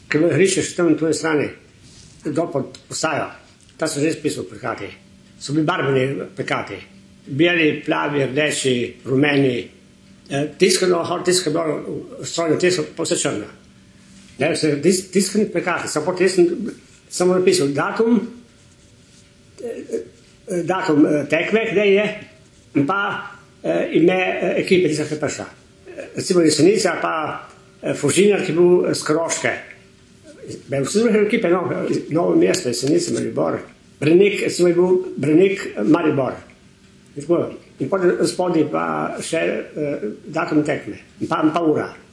Ker grišeš tam na tvoje strani, dol pod postajo, ta so že spisal plakati. So bili barveni plakati. Beli, plavi, rdeči, rumeni. Tiskano bilo, strojno tiskano, pa vse črno. Tiskani plakati, samo napisal datum tekme, kdaj je, in pa ime ekipe, tista, ki je prišla. Recimo Jesenica, pa Fužinar, ki je bil z Koroške. Vse druge ekipe, Novo mesto, Jesenica, Maribor. Branik, recimo je bil Branik, Maribor. In potem spodaj pa še datum tekme, in pa ura.